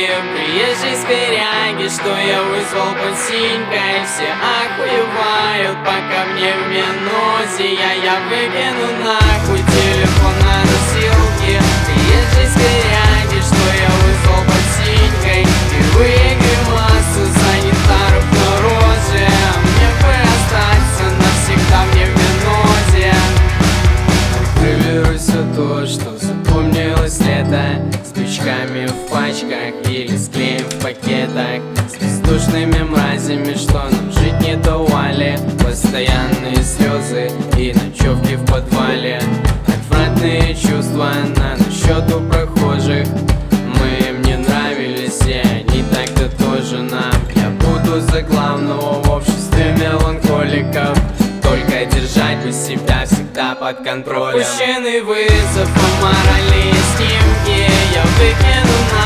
съемки приезжей скоряги, что я вызвал под синькой. Все охуевают, пока мне в минусе. Я выкину нахуй телефон на носилки приезжей скоряги, что я вызвал под синькой. Кривые гримасы санитаров на роже. Мне бы остаться навсегда мне в минусе. Проверю все то, что запомнилось лето, спичками в пачках или с клеем в пакетах, с бездушными мразями, что нам жить не давали. Постоянные слезы и ночевки в подвале. Отвратные чувства на счет у прохожих. Мы им не нравились, и они так-то тоже нам. Я буду за главного в обществе меланхоликов. Только держать бы себя всегда под контролем. Пущенный вызов, аморальные снимки я выкину на